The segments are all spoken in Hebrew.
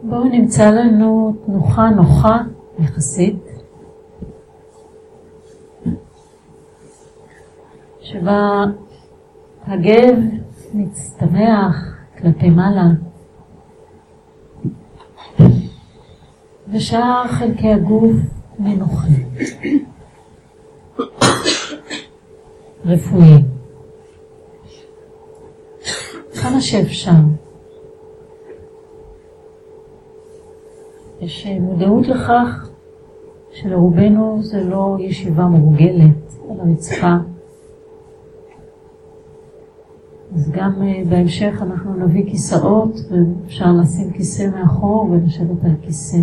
בואו נמצא לנו תנוחה נוחה יחסית, שבה הגב מצטמח כלפי מעלה, ושאר חלקי הגוף מנוחים, רפואיים. כמה שאפשר. יש מודעות לכך שלרובנו זה לא ישיבה מורגלת על הרצפה. אז גם בהמשך אנחנו נביא כיסאות, ואפשר לשים כיסא מאחור ולשבת על כיסא.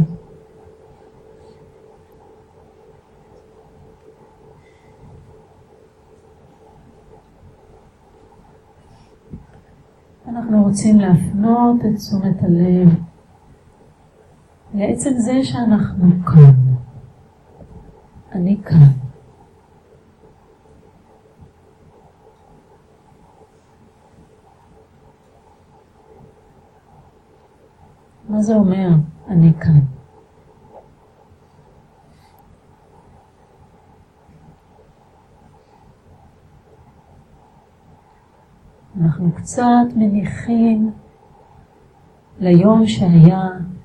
אנחנו רוצים להפנות את תשומת הלב לעצם זה שאנחנו כאן. אני כאן. מה זה אומר? אני כאן. אנחנו קצת מניחים ליום שהיה,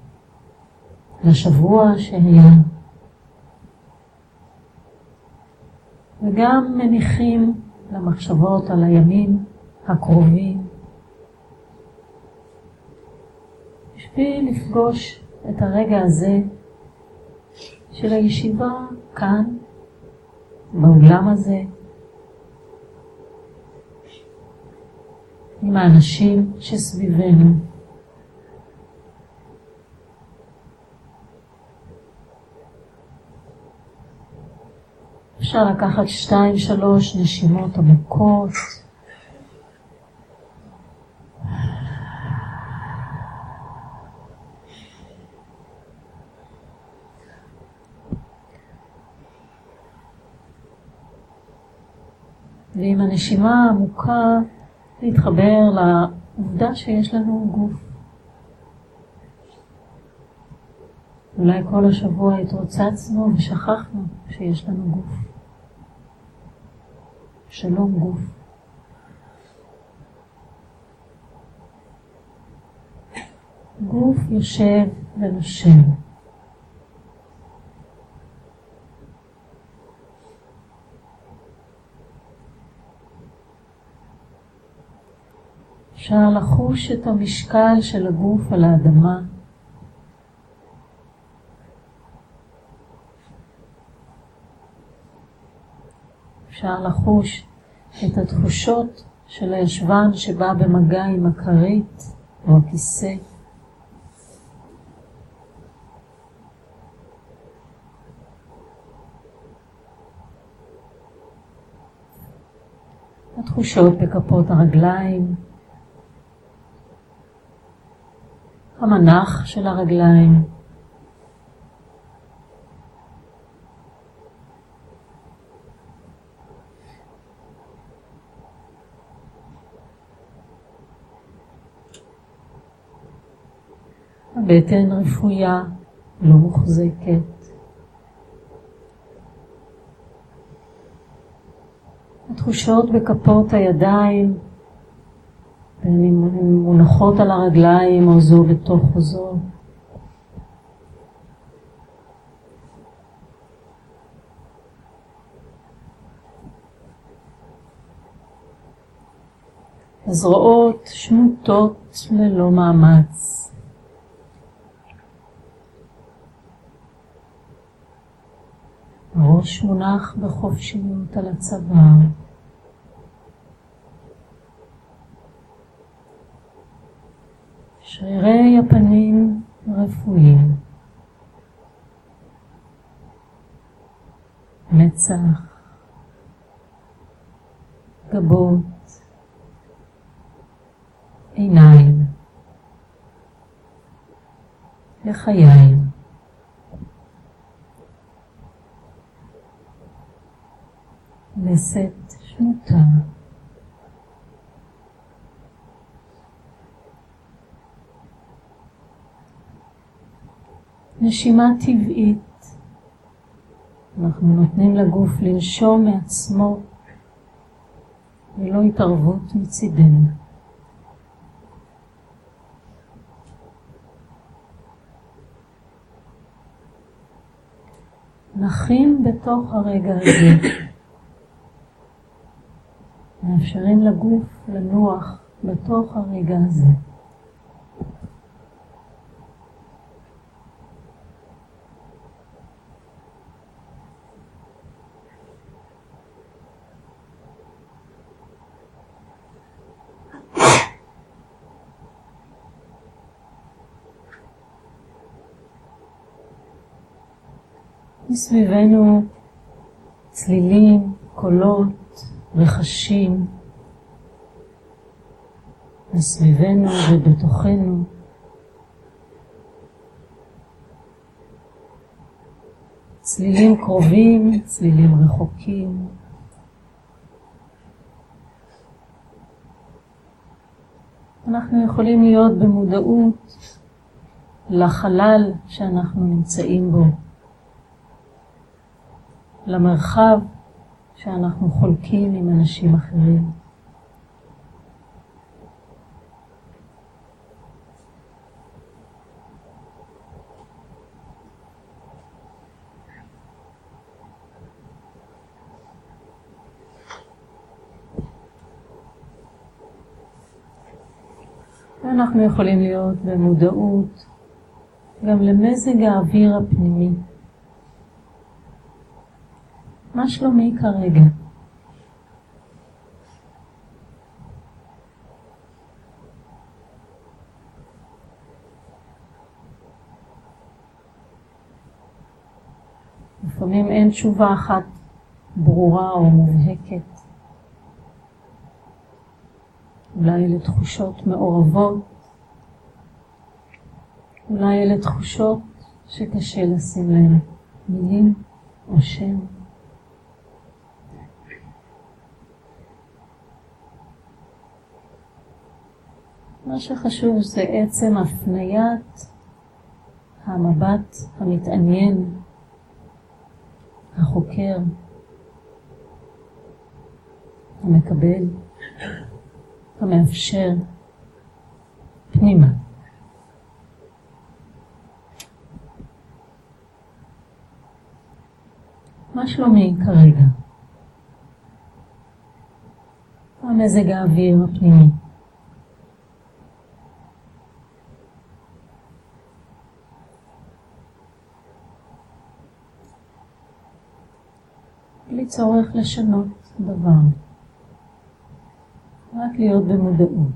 לשבוע שהיה, וגם מניחים למחשבות על הימים הקרובים, בשביל לפגוש את הרגע הזה של הישיבה כאן, באולם הזה, עם האנשים שסביבנו. אפשר לקחת 2-3 נשימות עמוקות. ועם הנשימה העמוקה להתחבר לעובדה שיש לנו גוף. אולי כל השבוע התרוצצנו ושכחנו שיש לנו גוף. שלום גוף. גוף יושב ונושם. אפשר לחוש את המשקל של הגוף על האדמה. אפשר לחוש את התחושות של הישבן שבא במגע עם הכרית או הכיסא. התחושות בכפות הרגליים, המנח של הרגליים, הבטן רפויה, לא מוחזקת. התחושות בכפות הידיים, בין אם הן מונחות על הרגליים או זו בתוך זו. הזרועות שמוטות ללא מאמץ. הראש מונח בחופשיות על הצוואר. שרירי הפנים רפואיים. מצח, גבות, עיניים, לחיים. לסת שמוטה. נשימה טבעית. אנחנו נותנים לגוף לנשום מעצמו ללא התערבות מצידנו. נחים בתוך הרגע הזה. מאפשרים לגוף לנוח בתוך הרגע הזה. מסביבנו צלילים, קולות, רחשים. מסביבנו ובתוכנו. צלילים קרובים, צלילים רחוקים. אנחנו יכולים להיות במודעות לחלל שאנחנו נמצאים בו. למרחב שאנחנו חולקים עם אנשים אחרים. ואנחנו יכולים להיות במודעות גם למזג האוויר הפנימי. מה שלומי כרגע? לפעמים אין תשובה אחת ברורה או מובהקת. אולי אלה תחושות מעורבות. אולי אלה תחושות שקשה לשים להן מילים או שם. מה שחשוב זה עצם הפניית המבט המתעניין, החוקר, המקבל, המאפשר, פנימה. מה שלומי כרגע? מה מזג האוויר הפנימי? בלי צורך לשנות דבר. רק להיות במודעות.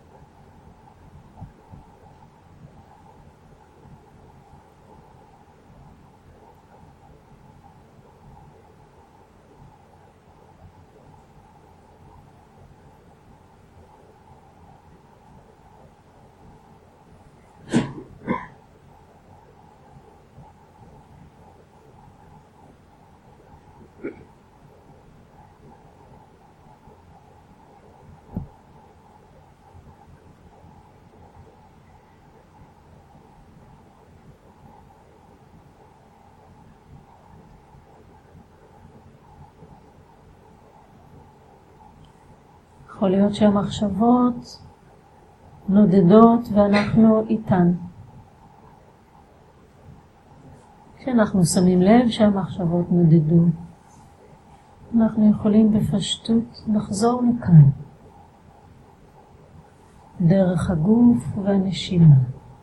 יכול להיות שהמחשבות נודדות ואנחנו איתן. כשאנחנו שמים לב שהמחשבות נודדו, אנחנו יכולים בפשטות לחזור לכאן, דרך הגוף והנשימה.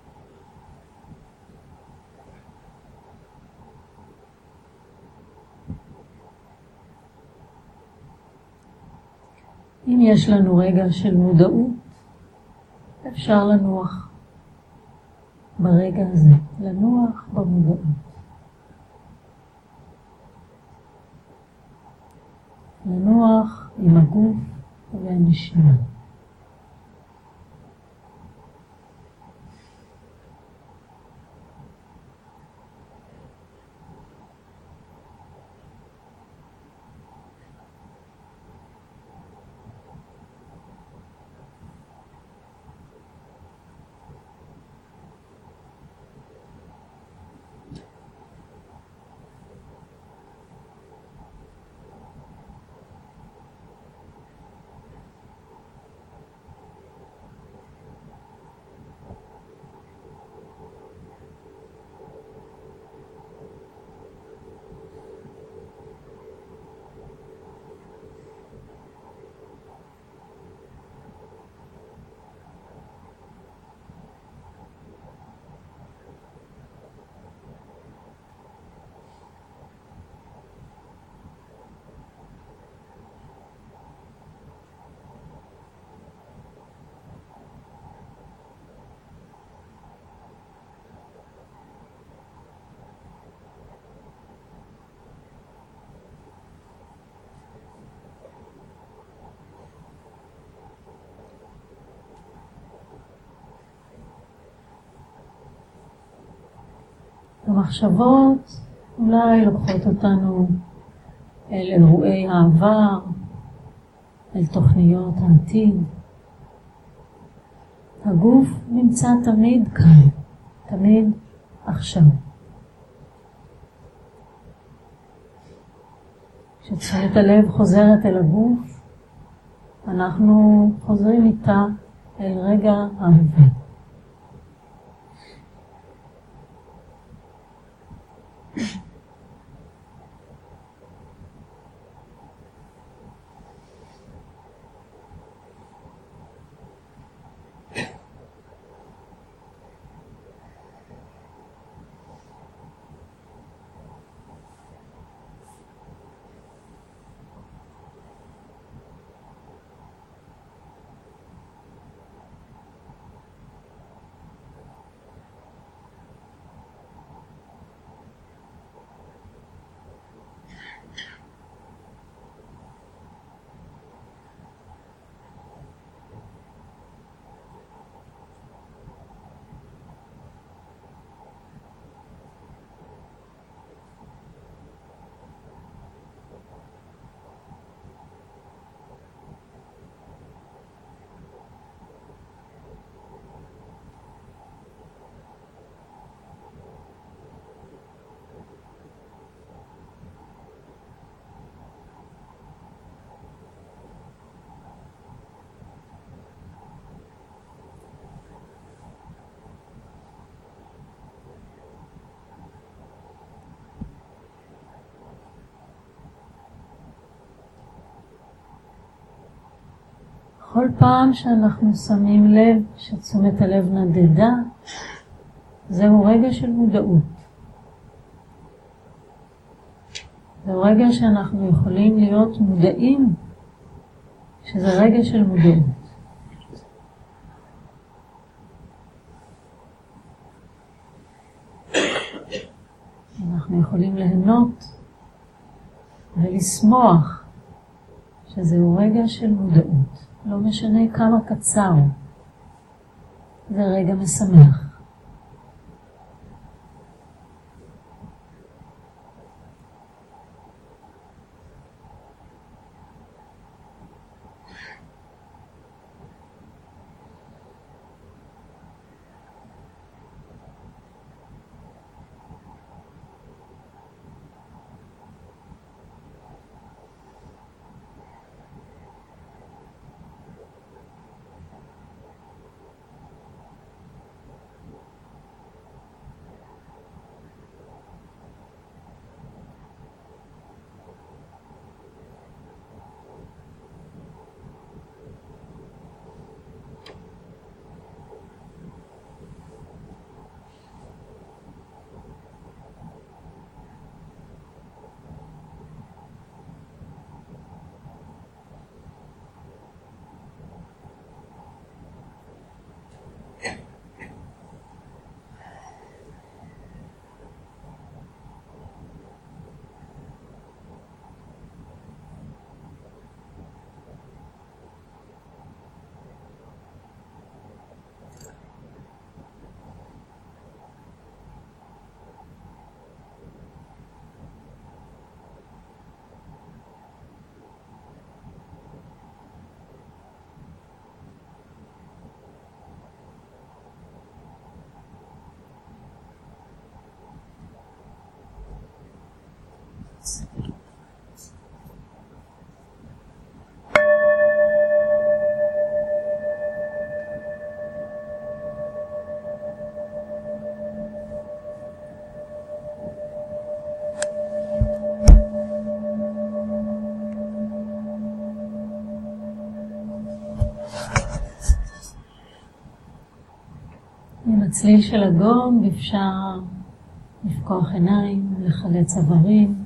אם יש לנו רגע של מודעות, אפשר לנוח ברגע הזה, לנוח במודעות. לנוח עם הגוף והנשימה. המחשבות אולי לוקחות אותנו אל אירועי העבר, אל תוכניות העתיד. הגוף נמצא תמיד כאן, תמיד עכשיו. כשתשומת הלב חוזרת אל הגוף, אנחנו חוזרים איתה אל רגע ההווה. כל פעם שאנחנו שמים לב שתשומת הלב נדדה, זהו רגע של מודעות. זהו רגע שאנחנו יכולים להיות מודעים שזה רגע של מודעות. אנחנו יכולים ליהנות ולשמוח שזהו רגע של מודעות. לא משנה כמה קצר, זה רגע משמח. עם הצליל של הגונג אפשר לפקוח עיניים, לחלץ איברים.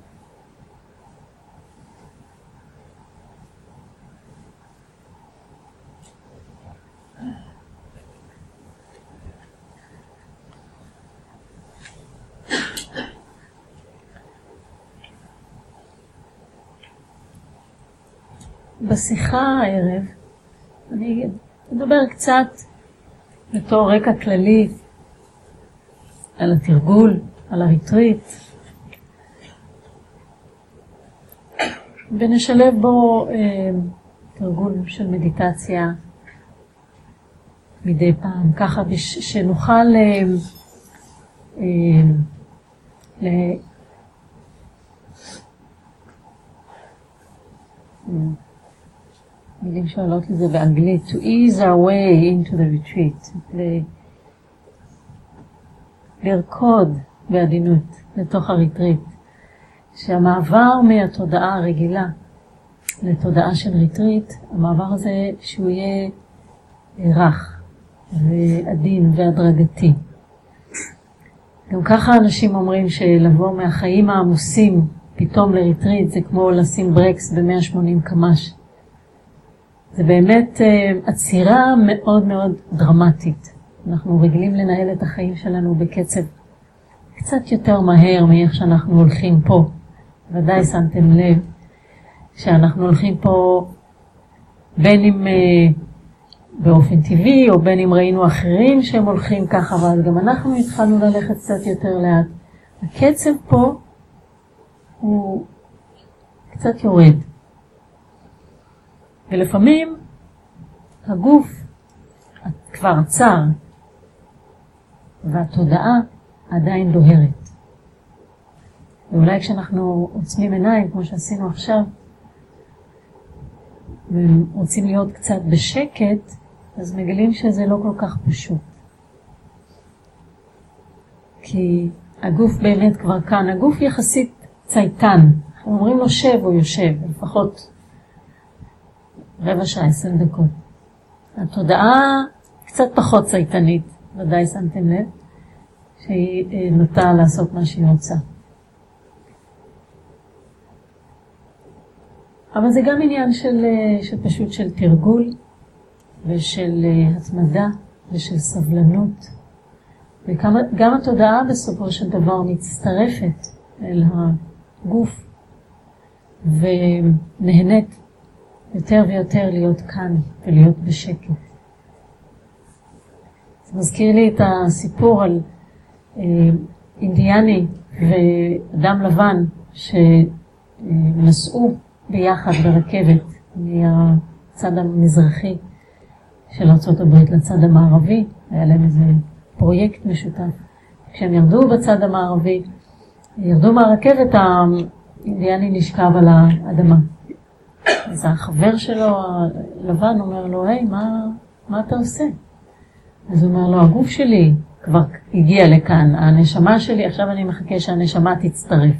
בשיחה הערב אני אדבר קצת בתור רקע כללי על התרגול, על הריטריט, ונשלב בו תרגול של מדיטציה מדי פעם, ככה שנוכל מילים שואלות לזה באנגלית, to ease our way into the retreat, לרקוד בעדינות לתוך הריטריט, שהמעבר מהתודעה הרגילה לתודעה של ריטריט, המעבר הזה שהוא יהיה רך ועדין והדרגתי. גם ככה אנשים אומרים שלבוא מהחיים העמוסים פתאום לריטריט זה כמו לשים ברקס ב-180 קמ"ש. זה באמת עצירה מאוד מאוד דרמטית. אנחנו רגילים לנהל את החיים שלנו בקצב קצת יותר מהר מאיך שאנחנו הולכים פה. ודאי שמתם לב שאנחנו הולכים פה בין אם באופן טבעי או בין אם ראינו אחרים שהם הולכים ככה, אבל גם אנחנו התחלנו ללכת קצת יותר לאט. הקצב פה הוא קצת יורד. ולפעמים הגוף כבר עצר והתודעה עדיין דוהרת. ואולי כשאנחנו עוצמים עיניים כמו שעשינו עכשיו ורוצים להיות קצת בשקט, אז מגלים שזה לא כל כך פשוט. כי הגוף באמת כבר כאן, הגוף יחסית צייתן. אנחנו אומרים לו שב או יושב, לפחות רבע שעה, 20 דקות. התודעה קצת פחות צייתנית, ודאי שמתם לב, שהיא נוטה לעשות מה שהיא רוצה. אבל זה גם עניין של פשוט של תרגול, ושל התמדה, ושל סבלנות. וגם התודעה בסופו של דבר מצטרפת אל הגוף, ונהנית יותר ויותר להיות כאן ולהיות בשקט. זה מזכיר לי את הסיפור על אינדיאני ואדם לבן שנסעו ביחד ברכבת מהצד המזרחי של ארצות הברית לצד המערבי. היה להם איזה פרויקט משותף. כשהם ירדו בצד המערבי, ירדו מהרכבת, האינדיאני נשכב על האדמה. אז החבר שלו, הלבן, אומר לו, היי, מה אתה עושה? אז הוא אומר לו, הגוף שלי כבר הגיע לכאן, הנשמה שלי, עכשיו אני מחכה שהנשמה תצטרף.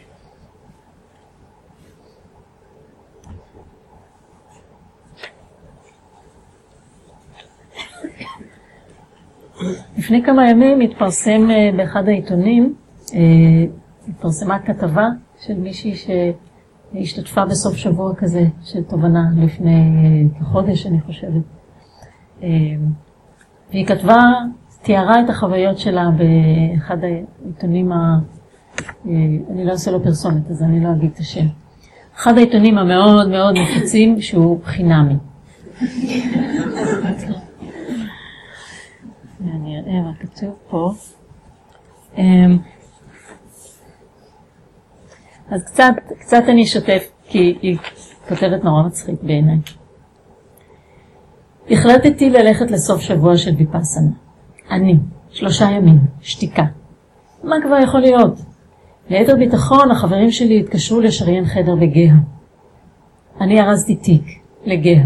לפני כמה ימים התפרסם באחד העיתונים, התפרסמה כתבה של מישהי שהשתתפה בסוף שבוע כזה של תובנה לפני כחודש, אני חושבת. והיא כתבה, תיארה את החוויות שלה באחד העיתונים, אני לא עושה לו פרסומת, אז אני לא אגיד את השם. אחד העיתונים המאוד מאוד נפוצים שהוא חינמי. אני אראה מה כתוב פה. אז קצת אני אשתף, כי היא כותבת נורא מצחיק בעיניי. החלטתי ללכת לסוף שבוע של ויפאסנה. אני, 3 ימים, שתיקה. מה כבר יכול להיות? ליתר ביטחון, החברים שלי התקשרו לשריין חדר בגאה. אני ארזתי תיק לגאה.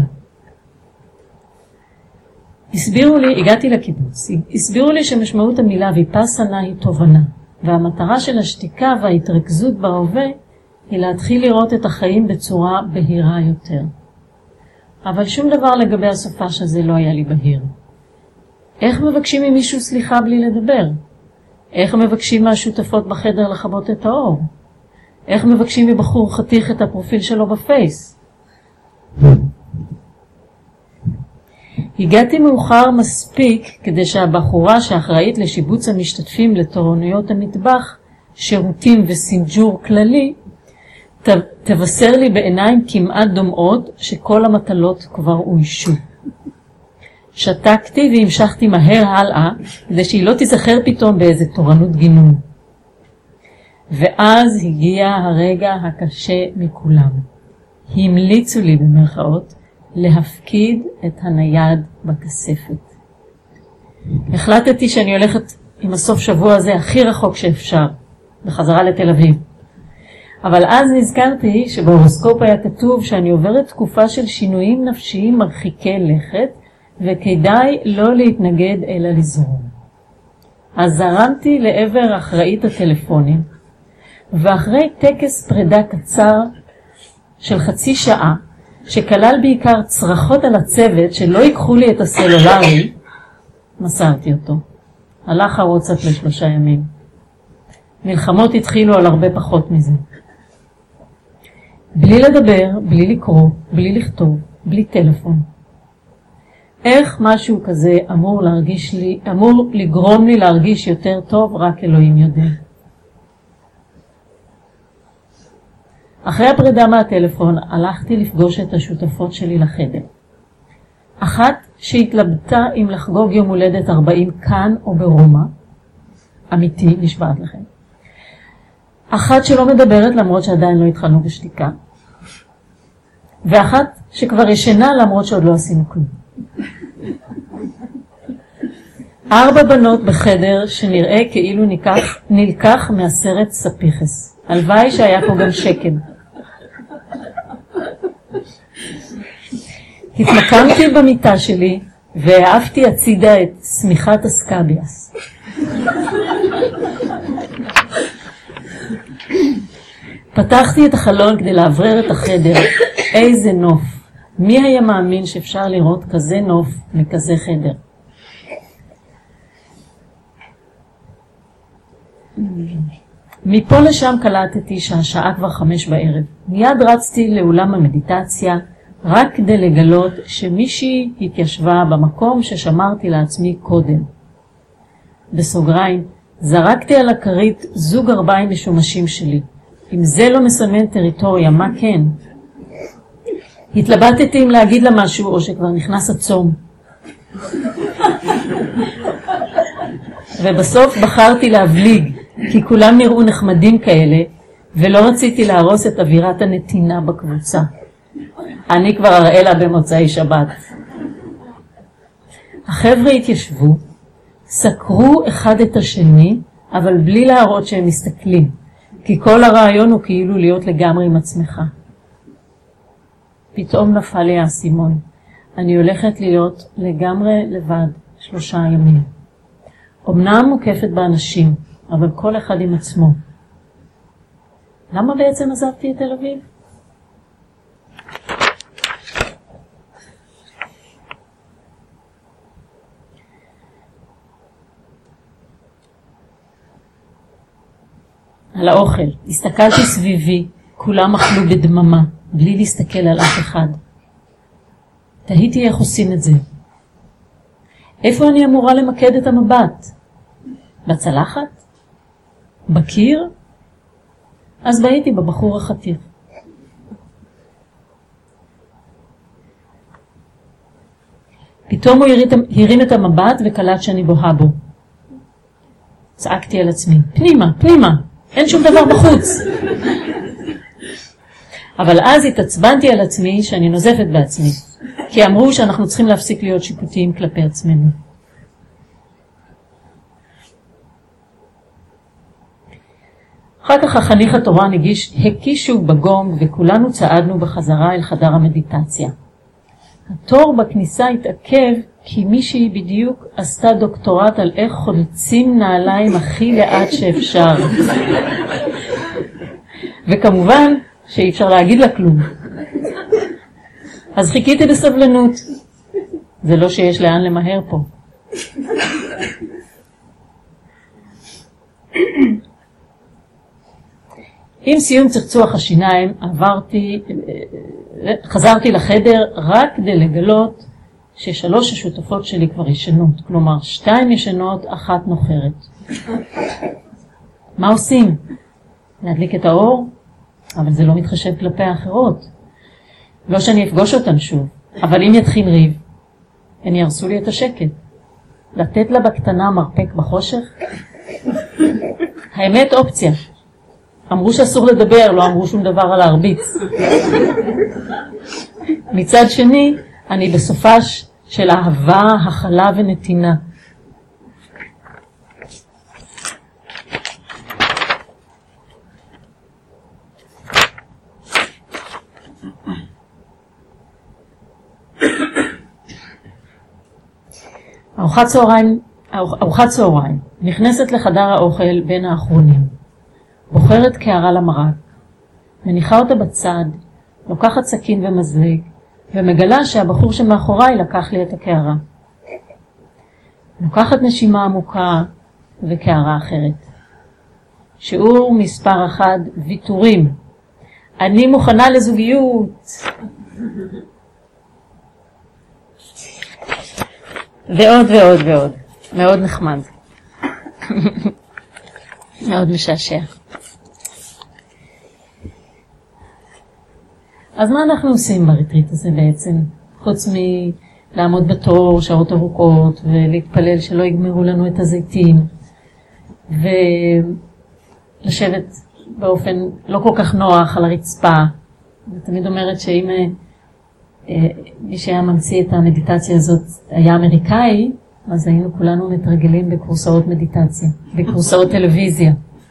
הגעתי לקיבוץ, הסבירו לי שמשמעות המילה ויפאסנה היא תובנה, והמטרה של השתיקה וההתרכזות בהווה היא להתחיל לראות את החיים בצורה בהירה יותר. אבל שום דבר לגבי הסופש הזה לא היה לי בהיר. איך מבקשים ממישהו סליחה בלי לדבר? איך מבקשים מהשותפות בחדר לחבות את האור? איך מבקשים מבחור חתיך את הפרופיל שלו בפייס? הגעתי מאוחר מספיק כדי שהבחורה שאחראית לשיבוץ המשתתפים לתורנויות המטבח, שירותים וסינג'ור כללי, תבשר לי בעיניים כמעט דומעות שכל המטלות כבר אוישו. שתקתי והמשכתי מהר הלאה, כדי שהיא לא תיזכר פתאום באיזה תורנות גינון. ואז הגיע הרגע הקשה מכולם. המליצו לי במרכאות להפקיד את הנייד בכספת. החלטתי שאני הולכת עם הסוף שבוע הזה הכי רחוק שאפשר, בחזרה לתל אביב. אבל אז נזכרתי שבהורוסקופ היה כתוב שאני עוברת תקופה של שינויים נפשיים מרחיקי לכת, וכדאי לא להתנגד אלא לזרום. אז זרמתי לעבר אחראית הטלפונים, ואחרי טקס פרידה קצר של חצי שעה, שכלל בעיקר צרחות על הצוות שלא ייקחו לי את הסלולרי, מסרתי אותו. הלך הוואטסאפ ל3 ימים. מלחמות התחילו על הרבה פחות מזה. בלי לדבר, בלי לקרוא, בלי לכתוב, בלי טלפון. איך משהו כזה אמור לגרום לי להרגיש יותר טוב, רק אלוהים יודע. אחרי הפרידה מהטלפון הלכתי לפגוש את השותפות שלי לחדר. אחת שהתלבטה אם לחגוג יום הולדת 40 כאן או ברומא, אמיתי, נשבעת לכם. אחת שלא מדברת למרות שעדיין לא התחלנו בשתיקה. ואחת שכבר ישנה למרות שעוד לא עשינו כלום. 4 בנות בחדר שנראה כאילו נלקח מהסרט ספיחס. הלוואי שהיה פה גם שקל. התמקמתי במיטה שלי והעפתי הצידה את סמיכת הסקאביאס. פתחתי את החלון כדי לעברר את החדר. איזה נוף. מי היה מאמין שאפשר לראות כזה נוף מכזה חדר? מפה לשם קלטתי שהשעה כבר 5 בערב. מיד רצתי לאולם המדיטציה, רק כדי לגלות שמישהי התיישבה במקום ששמרתי לעצמי קודם. בסוגריים, זרקתי על הכרית זוג 4 משומשים שלי. אם זה לא מסמן טריטוריה, מה כן? התלבטתי אם להגיד לה משהו או שכבר נכנס הצום. ובסוף בחרתי להבליג, כי כולם נראו נחמדים כאלה, ולא רציתי להרוס את אווירת הנתינה בקבוצה. אני כבר אראה לה במוצאי שבת. החבר'ה התיישבו, סקרו אחד את השני, אבל בלי להראות שהם מסתכלים, כי כל הרעיון הוא כאילו להיות לגמרי עם עצמך. פתאום נפל לי האסימון. אני הולכת להיות לגמרי לבד 3 ימים. אמנם מוקפת באנשים, אבל כל אחד עם עצמו. למה בעצם עזבתי את תל אביב? על האוכל. הסתכלתי סביבי, כולם אכלו בדממה, בלי להסתכל על אף אחד. תהיתי איך עושים את זה. איפה אני אמורה למקד את המבט? בצלחת? בקיר? אז בהיתי בבחור החתיר. פתאום הוא הרים את המבט וקלט שאני בוהה בו. צעקתי על עצמי, פנימה, פנימה, אין שום דבר בחוץ. אבל אז התעצבנתי על עצמי שאני נוזפת בעצמי, כי אמרו שאנחנו צריכים להפסיק להיות שיפוטיים כלפי עצמנו. אחר כך החניך התורן הקישו בגונג וכולנו צעדנו בחזרה אל חדר המדיטציה. התור בכניסה התעכב כי מישהי בדיוק עשתה דוקטורט על איך חולצים נעליים הכי לאט שאפשר. וכמובן שאי אפשר להגיד לה כלום. אז חיכיתי בסבלנות. זה לא שיש לאן למהר פה. עם סיום צחצוח השיניים חזרתי לחדר רק כדי לגלות ש3 השותפות שלי כבר ישנות, כלומר 2 ישנות, 1 נוחרת. מה עושים? להדליק את האור? אבל זה לא מתחשב כלפי האחרות. לא שאני אפגוש אותן שוב, אבל אם יתחיל ריב, הן ירסו לי את השקט. לתת לה בקטנה מרפק בחושך? האמת אופציה. אמרו שאסור לדבר, לא אמרו שום דבר על להרביץ. מצד שני, אני בסופש של אהבה, הכלה ונתינה. ארוחת צהריים, נכנסת לחדר האוכל בין האחרונים, בוחרת קערה למרק, מניחה אותה בצד, לוקחת סכין ומזלג, ומגלה שהבחור שמאחוריי לקח לי את הקערה. לוקחת נשימה עמוקה וקערה אחרת. שיעור מספר 1, ויתורים. אני מוכנה לזוגיות. ועוד ועוד ועוד. מאוד נחמד. מאוד משעשע. אז מה אנחנו עושים בריטריט הזה בעצם? חוץ מלעמוד בתור שעות ארוכות ולהתפלל שלא יגמרו לנו את הזיתים ולשבת באופן לא כל כך נוח על הרצפה. אני תמיד אומרת שאם מי שהיה ממציא את המדיטציה הזאת היה אמריקאי, אז היינו כולנו מתרגלים בקורסאות מדיטציה, בקורסאות טלוויזיה.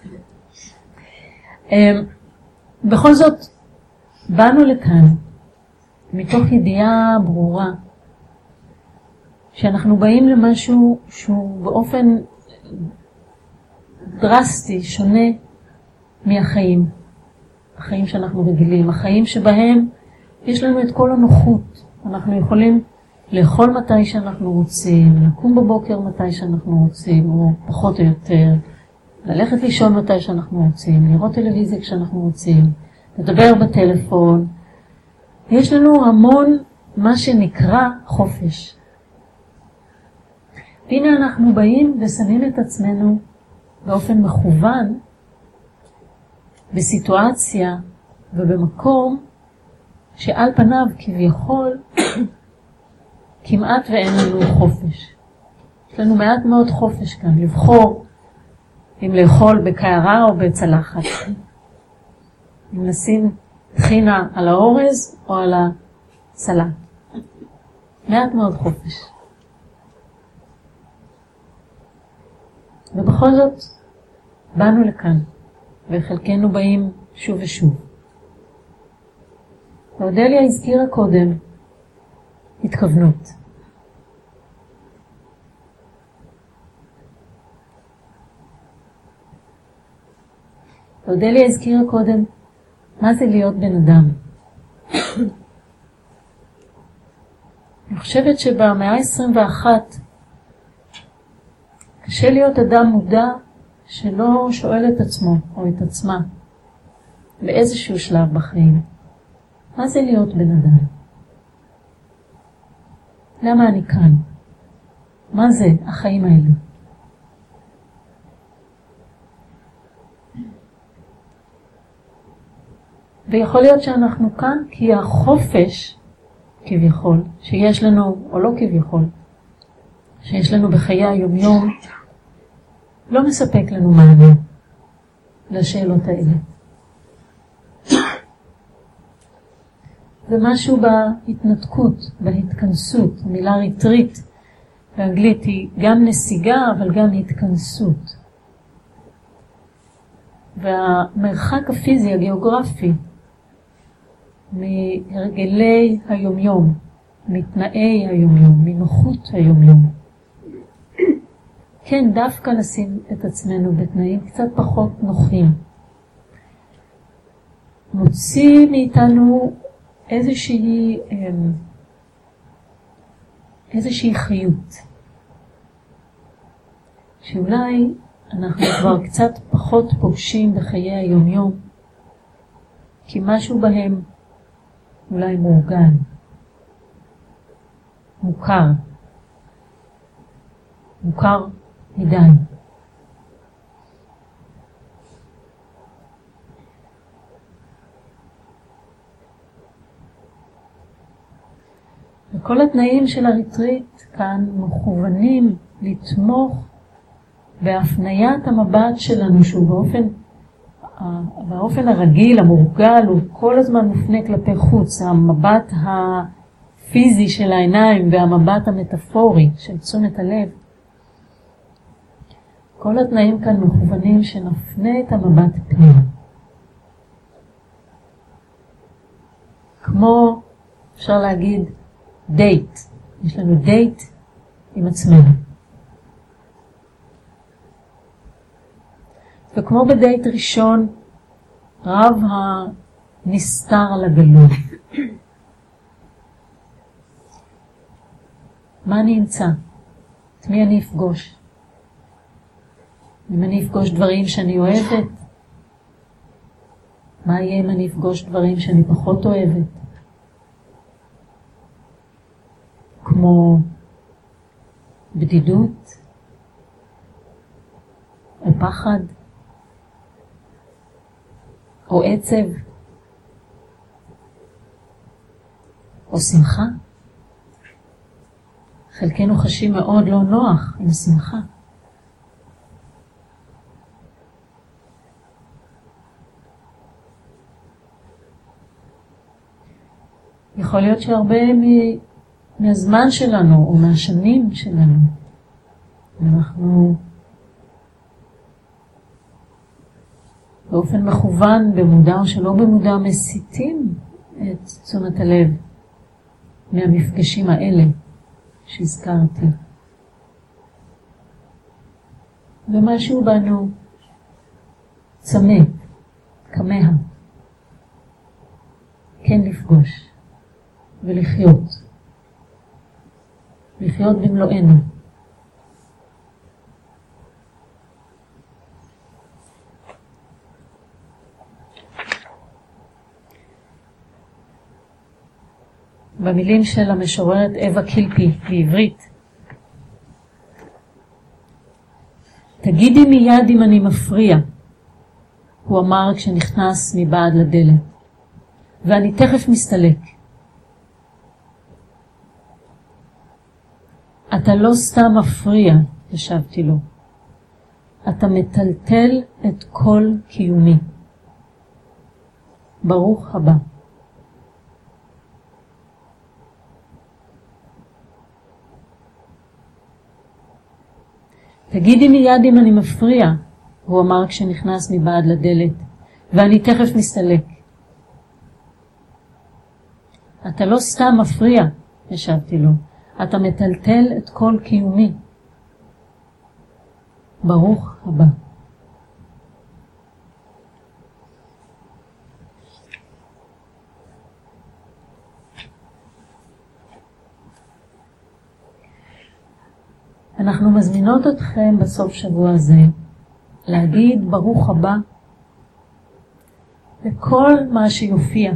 בכל זאת, באנו לכאן מתוך ידיעה ברורה שאנחנו באים למשהו שהוא באופן דרסטי, שונה מהחיים. החיים שאנחנו רגילים, החיים שבהם יש לנו את כל הנוחות. אנחנו יכולים לאכול מתי שאנחנו רוצים, לקום בבוקר מתי שאנחנו רוצים, או פחות או יותר, ללכת לישון מתי שאנחנו רוצים, לראות טלוויזיה כשאנחנו רוצים, לדבר בטלפון. יש לנו המון מה שנקרא חופש. והנה אנחנו באים ושמים את עצמנו באופן מכוון, בסיטואציה ובמקום שעל פניו כביכול כמעט ואין לנו חופש. יש לנו מעט מאוד חופש כאן, לבחור אם לאכול בקערה או בצלחת. אם נשים טחינה על האורז או על הסלט. מעט מאוד חופש. ובכל זאת, באנו לכאן, וחלקנו באים שוב ושוב. ואודליה הזכירה קודם התכוונות. ואודליה הזכירה קודם מה זה להיות בן אדם. אני חושבת שבמאה ה-21 קשה להיות אדם מודע שלא שואל את עצמו או את עצמה באיזשהו שלב בחיים. מה זה להיות בן אדם? למה אני כאן? מה זה החיים האלה? ויכול להיות שאנחנו כאן כי החופש כביכול שיש לנו, או לא כביכול, שיש לנו בחיי היומיום, לא מספק לנו מענה לשאלות האלה. זה משהו בהתנתקות, בהתכנסות. המילה ריטריט באנגלית היא גם נסיגה, אבל גם התכנסות. והמרחק הפיזי, הגיאוגרפי, מהרגלי היומיום, מתנאי היומיום, מנוחות היומיום. כן, דווקא לשים את עצמנו בתנאים קצת פחות נוחים. מוציא מאיתנו איזושהי חיות. שאולי אנחנו כבר קצת פחות פוגשים בחיי היומיום, כי משהו בהם אולי מאורגן, מוכר מדי. וכל התנאים של הריטריט כאן מכוונים לתמוך בהפניית המבט שלנו, שהוא באופן באופן הרגיל, המורגל, הוא כל הזמן מופנה כלפי חוץ. המבט הפיזי של העיניים והמבט המטאפורי של תשומת הלב. כל התנאים כאן מכוונים שנפנה את המבט פנימה. כמו, אפשר להגיד, דייט. יש לנו דייט עם עצמנו. וכמו בדייט ראשון, רב הנסתר על הגלוי. מה אני אמצא? את מי אני אפגוש? אם אני אפגוש דברים שאני אוהבת? מה יהיה אם אני אפגוש דברים שאני פחות אוהבת? כמו בדידות, או פחד, או עצב, או שמחה. חלקנו חשים מאוד לא נוח עם שמחה. יכול להיות שהרבה מהזמן שלנו או מהשנים שלנו אנחנו באופן מכוון, במודע או שלא במודע, מסיטים את תשומת הלב מהמפגשים האלה שהזכרתי. ומשהו בנו צמא, כמה, כן לפגוש ולחיות. לחיות במלואנו. במילים של המשוררת אווה קילפי בעברית, תגידי מיד אם אני מפריע, הוא אמר כשנכנס מבעד לדלת, ואני תכף מסתלק. אתה לא סתם מפריע, השבתי לו. אתה מטלטל את כל קיומי. ברוך הבא. תגידי מיד אם אני מפריע, הוא אמר כשנכנס מבעד לדלת, ואני תכף מסתלק. אתה לא סתם מפריע, השבתי לו. אתה מטלטל את כל קיומי. ברוך הבא. אנחנו מזמינות אתכם בסוף שבוע הזה להגיד ברוך הבא לכל מה שיופיע.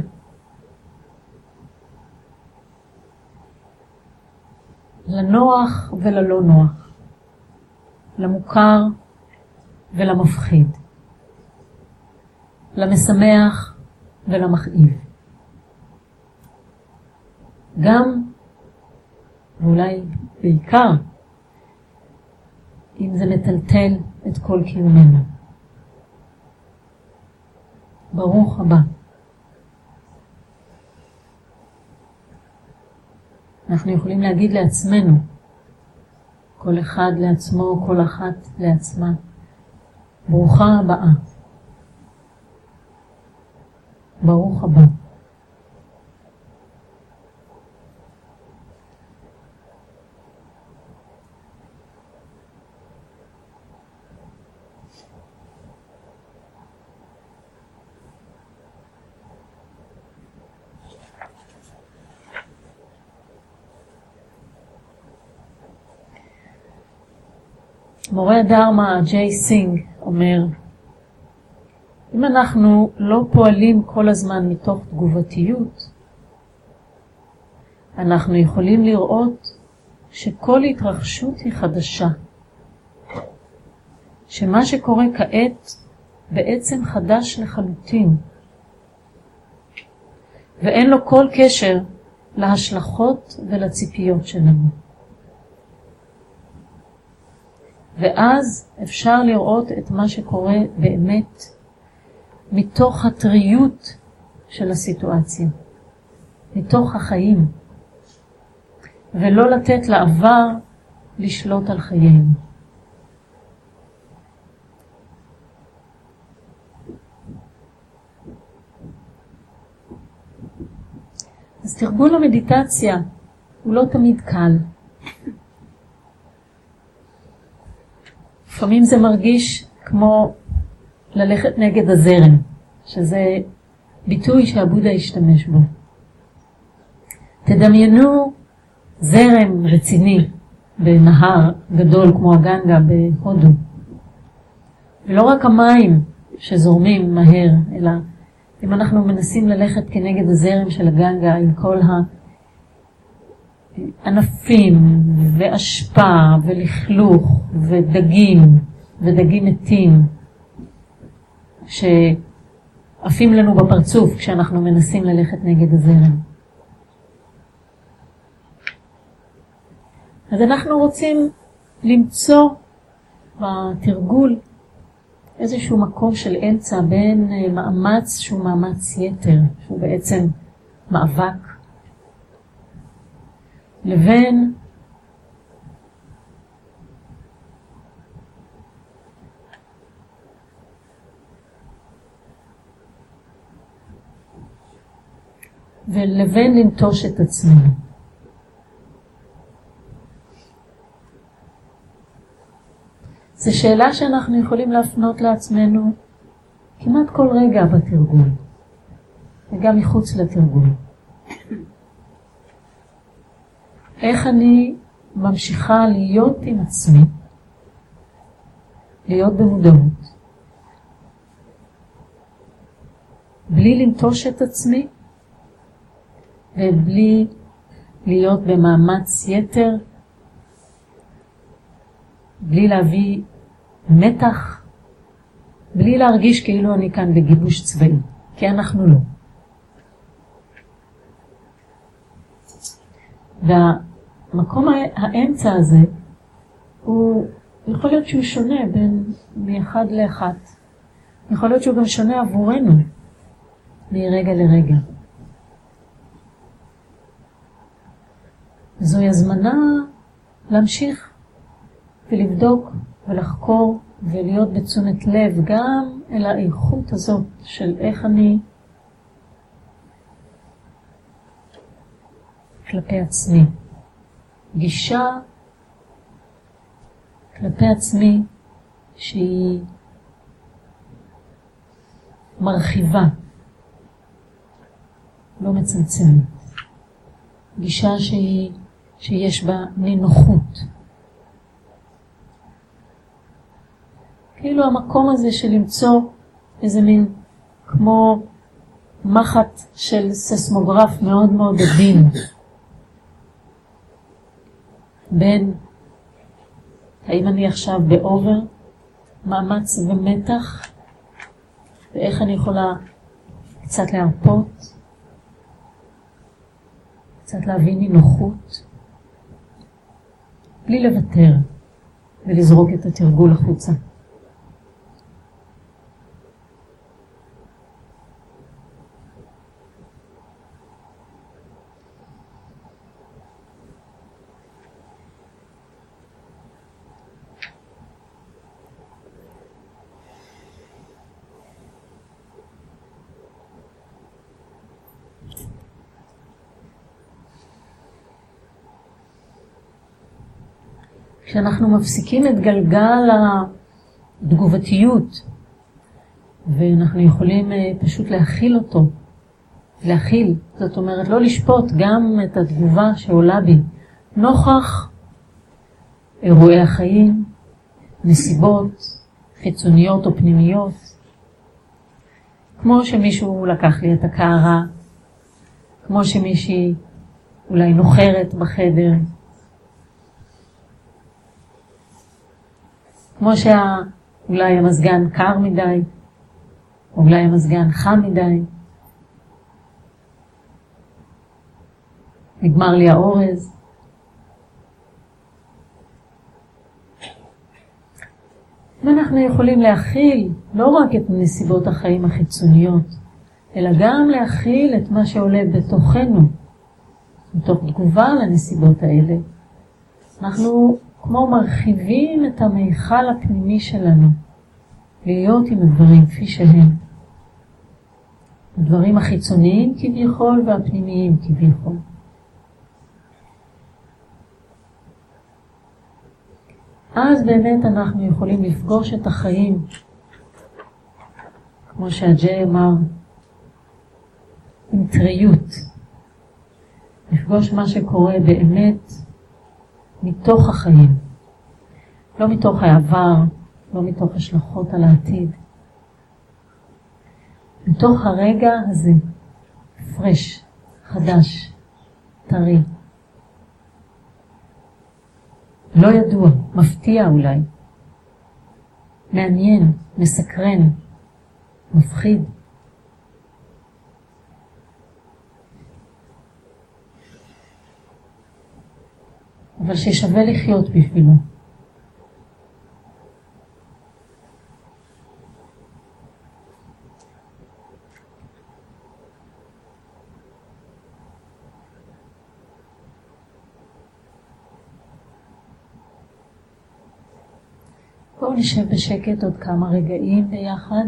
לנוח וללא נוח, למוכר ולמפחיד, למשמח ולמכאיב. גם, ואולי בעיקר, אם זה מטלטל את כל קיומנו. ברוך הבא. אנחנו יכולים להגיד לעצמנו, כל אחד לעצמו, כל אחת לעצמה, ברוכה הבאה. ברוך הבא. מורה הדרמה ג'יי סינג אומר, אם אנחנו לא פועלים כל הזמן מתוך תגובתיות, אנחנו יכולים לראות שכל התרחשות היא חדשה. שמה שקורה כעת בעצם חדש לחלוטין. ואין לו כל קשר להשלכות ולציפיות שלנו. ואז אפשר לראות את מה שקורה באמת מתוך הטריות של הסיטואציה, מתוך החיים, ולא לתת לעבר לשלוט על חייהם. אז תרגול המדיטציה הוא לא תמיד קל. לפעמים זה מרגיש כמו ללכת נגד הזרם, שזה ביטוי שהבודה השתמש בו. תדמיינו זרם רציני בנהר גדול כמו הגנגה בהודו. ולא רק המים שזורמים מהר, אלא אם אנחנו מנסים ללכת כנגד הזרם של הגנגה עם כל הענפים והשפעה ולכלוך ודגים מתים שעפים לנו בפרצוף כשאנחנו מנסים ללכת נגד הזרם. אז אנחנו רוצים למצוא בתרגול איזשהו מקום של אמצע בין מאמץ שהוא מאמץ יתר, שהוא בעצם מאבק, לבין לנטוש את עצמנו. זו שאלה שאנחנו יכולים להפנות לעצמנו כמעט כל רגע בתרגול, וגם מחוץ לתרגול. איך אני ממשיכה להיות עם עצמי, להיות במודעות, בלי לנטוש את עצמי, ובלי להיות במאמץ יתר, בלי להביא מתח, בלי להרגיש כאילו אני כאן בגיבוש צבאי, כי אנחנו לא. והמקום האמצע הזה, הוא יכול להיות שהוא שונה בין מאחד לאחת. יכול להיות שהוא גם שונה עבורנו, מרגע לרגע. זוהי הזמנה להמשיך ולבדוק ולחקור ולהיות בתשומת לב גם אל האיכות הזאת של איך אני כלפי עצמי. גישה כלפי עצמי שהיא מרחיבה, לא מצמצמת. גישה שיש בה נינוחות. כאילו המקום הזה של למצוא איזה מין כמו מחט של ססמוגרף מאוד מאוד עדין בין האם אני עכשיו באובר מאמץ ומתח ואיך אני יכולה קצת להרפות, קצת להביא נינוחות בלי לוותר ולזרוק את התרגול החוצה. כשאנחנו מפסיקים את גלגל התגובתיות, ואנחנו יכולים פשוט להכיל אותו, זאת אומרת לא לשפוט גם את התגובה שעולה בי, נוכח אירועי החיים, נסיבות, חיצוניות או פנימיות, כמו שמישהו לקח לי את הקערה, כמו שמישהי אולי נוחרת בחדר, כמו שאולי המזגן קר מדי, או אולי המזגן חם מדי. נגמר לי האורז. אם אנחנו יכולים להכיל לא רק את נסיבות החיים החיצוניות, אלא גם להכיל את מה שעולה בתוכנו, מתוך תגובה לנסיבות האלה, אנחנו כמו מרחיבים את המיכל הפנימי שלנו, להיות עם הדברים כפי שהם. הדברים החיצוניים כביכול והפנימיים כביכול. אז באמת אנחנו יכולים לפגוש את החיים, כמו שהג'יי אמר, עם טריות. לפגוש מה שקורה באמת מתוך החיים. לא מתוך העבר, לא מתוך השלכות על העתיד. מתוך הרגע הזה, פרש, חדש, טרי. לא ידוע, מפתיע אולי. מעניין, מסקרן, מפחיד. אבל ששווה לחיות בשבילו. בואו נשב בשקט עוד כמה רגעים ביחד.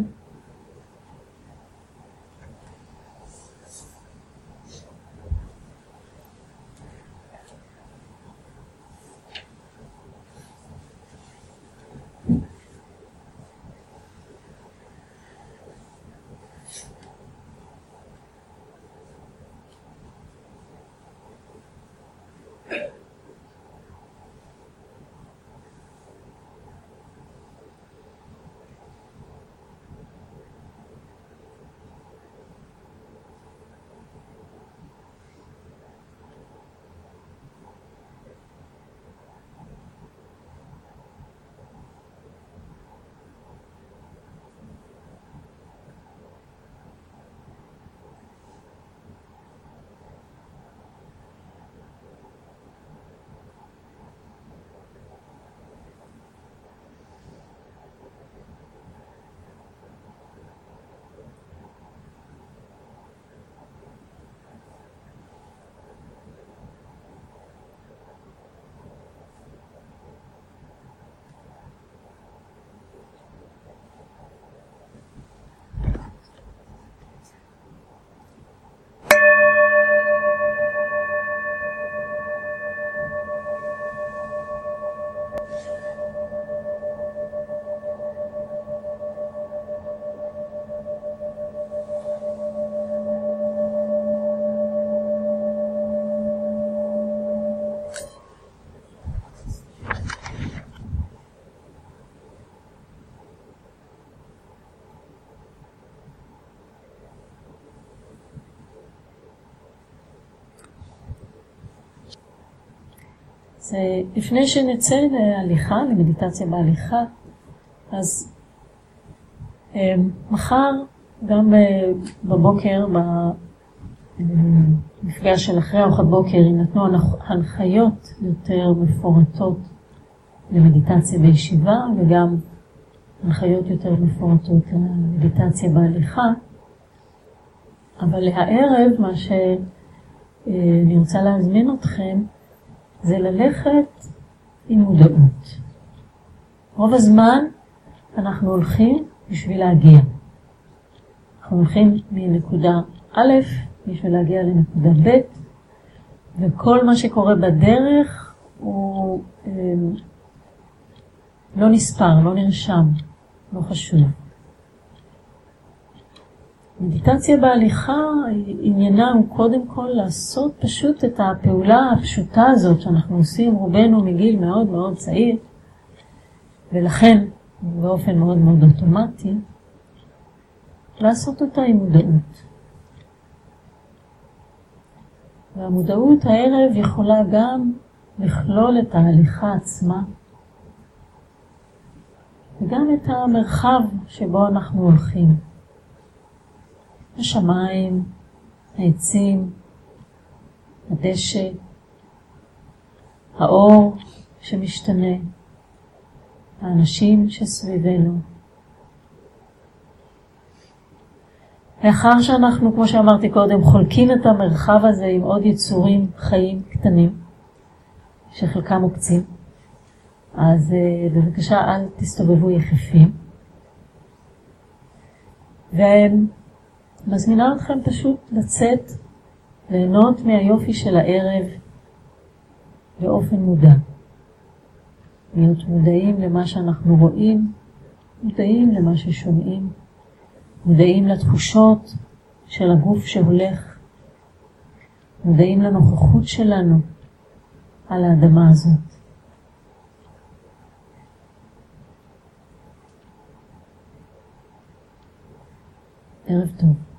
אז לפני שנצא להליכה, למדיטציה בהליכה, אז מחר, גם בבוקר, במפגש של אחרי ארוחת בוקר, יינתנו הנחיות יותר מפורטות למדיטציה בישיבה, וגם הנחיות יותר מפורטות למדיטציה בהליכה. אבל להערב, מה שאני רוצה להזמין אתכם, זה ללכת עם מודעות. רוב הזמן אנחנו הולכים בשביל להגיע. אנחנו הולכים מנקודה א' בשביל להגיע לנקודה ב', וכל מה שקורה בדרך הוא לא נספר, לא נרשם, לא חשוב. מדיטציה בהליכה, עניינה הוא קודם כל לעשות פשוט את הפעולה הפשוטה הזאת שאנחנו עושים רובנו מגיל מאוד מאוד צעיר, ולכן באופן מאוד מאוד אוטומטי, לעשות אותה עם מודעות. והמודעות הערב יכולה גם לכלול את ההליכה עצמה, וגם את המרחב שבו אנחנו הולכים. השמיים, העצים, הדשא, האור שמשתנה, האנשים שסביבנו. לאחר שאנחנו, כמו שאמרתי קודם, חולקים את המרחב הזה עם עוד יצורים חיים קטנים, שחלקם מוקצים, אז בבקשה אל תסתובבו יחפים. ומזמינה אתכם פשוט לצאת, ליהנות מהיופי של הערב באופן מודע. להיות מודעים למה שאנחנו רואים, מודעים למה ששומעים, מודעים לתחושות של הגוף שהולך, מודעים לנוכחות שלנו על האדמה הזאת. ערב טוב.